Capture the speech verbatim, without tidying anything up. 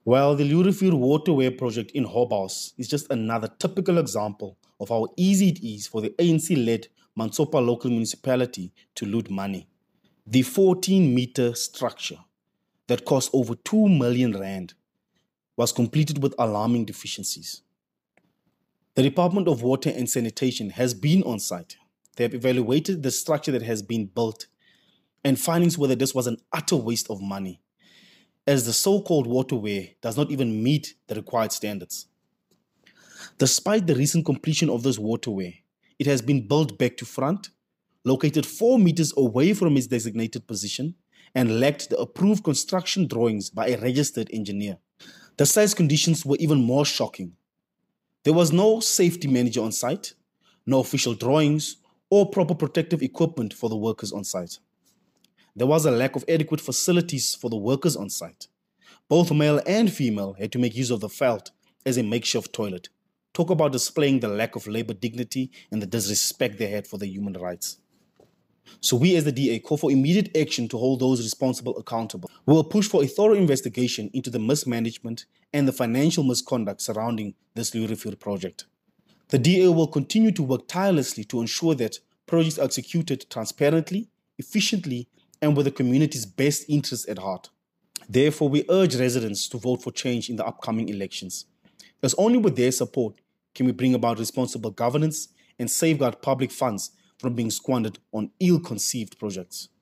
While the Lurifuur Waterway project in Hobhouse is just another typical example of how easy it is for the A N C-led Mantsopa local municipality to loot money. The fourteen meter structure that cost over two million rand was completed with alarming deficiencies. The Department of Water and Sanitation has been on site. They have evaluated the structure that has been built and findings were that this was an utter waste of money, as the so-called waterway does not even meet the required standards. Despite the recent completion of this waterway, it has been built back to front, located four meters away from its designated position, and lacked the approved construction drawings by a registered engineer. The site's conditions were even more shocking. There was no safety manager on site, no official drawings, or proper protective equipment for the workers on site. There was a lack of adequate facilities for the workers on site. Both male and female had to make use of the veld as a makeshift toilet. Talk about displaying the lack of labor dignity and the disrespect they had for their human rights. So we as the D A call for immediate action to hold those responsible accountable. We will push for a thorough investigation into the mismanagement and the financial misconduct surrounding this Lurifuur project. The D A will continue to work tirelessly to ensure that projects are executed transparently, efficiently, and with the community's best interests at heart. Therefore, we urge residents to vote for change in the upcoming elections, as only with their support can we bring about responsible governance and safeguard public funds from being squandered on ill-conceived projects.